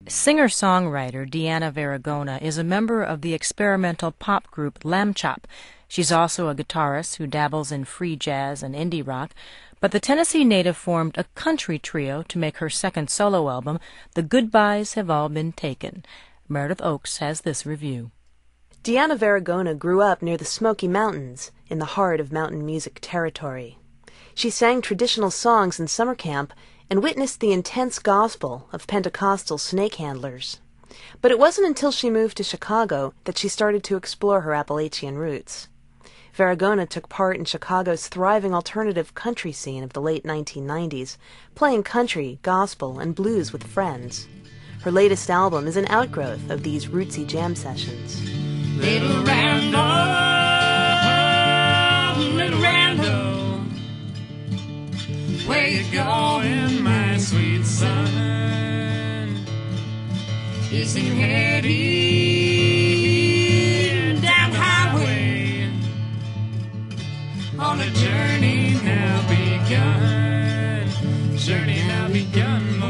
Singer-songwriter Diana Varragona is a member of the experimental pop group Lamb Chop. She's also a guitarist who dabbles in free jazz and indie rock, but the Tennessee native formed a country trio to make her second solo album, The Goodbyes Have All Been Taken. Meredith Oakes has this review. Diana Varragona grew up near the Smoky Mountains, in the heart of mountain music territory. She sang traditional songs in summer camp and witnessed the intense gospel of Pentecostal snake handlers. But it wasn't until she moved to Chicago that she started to explore her Appalachian roots. Varragona took part in Chicago's thriving alternative country scene of the late 1990s, playing country, gospel, and blues with friends. Her latest album is an outgrowth of these rootsy jam sessions. Little Randall, where you going, my sweet son? Isn't heading down the highway on a journey now begun. Journey now begun,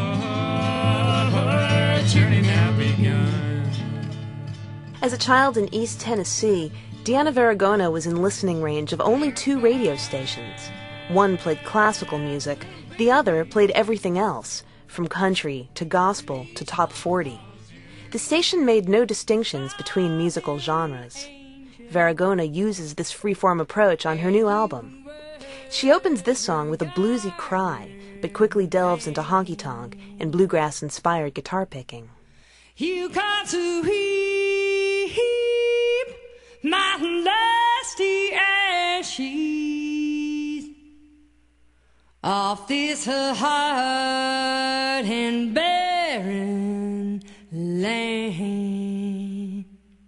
more journey now begun. As a child in East Tennessee, Diana Varragona was in listening range of only 2 radio stations. One played classical music, the other played everything else, from country to gospel to top 40. The station made no distinctions between musical genres. Varragona uses this freeform approach on her new album. She opens this song with a bluesy cry, but quickly delves into honky-tonk and bluegrass-inspired guitar picking. You got to heap my lusty ashes off this hard and barren land.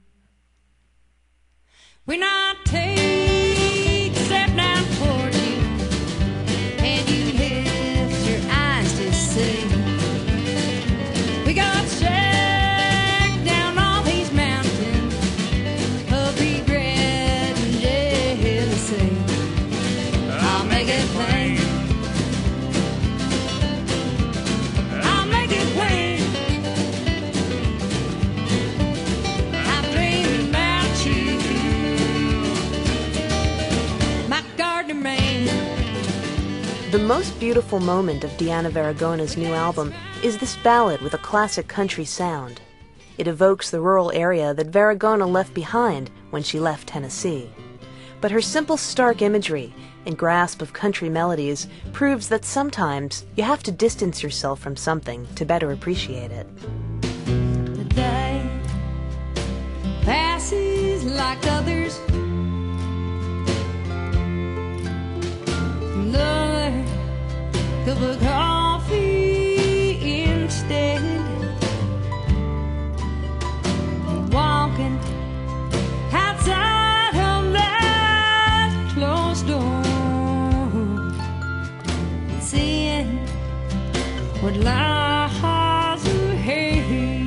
When I take a step down toward you and you lift your eyes to see, we got shacked down all these mountains of regret and jealousy. I'll make it plain. The most beautiful moment of Diana Varragona's new album is this ballad with a classic country sound. It evokes the rural area that Varragona left behind when she left Tennessee. But her simple, stark imagery and grasp of country melodies proves that sometimes you have to distance yourself from something to better appreciate it. The day passes like others. Another cup of coffee instead. Walking outside of that closed door, seeing what lies ahead.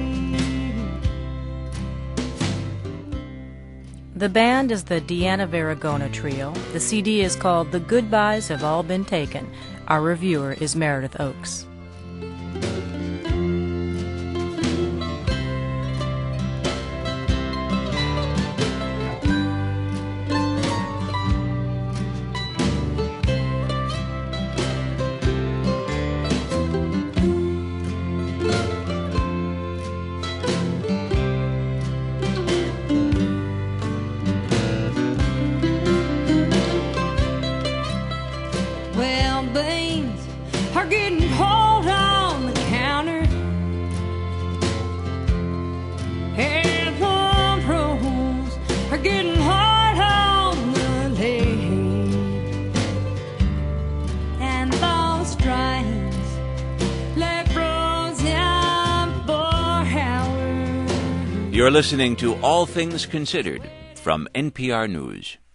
The band is the Diana Varragona Trio. The CD is called The Goodbyes Have All Been Taken. Our reviewer is Meredith Oakes. Well, beans are getting cold on the counter, and plum rolls are getting hard on the leg, and those trains left frozen for hours. You're listening to All Things Considered from NPR News.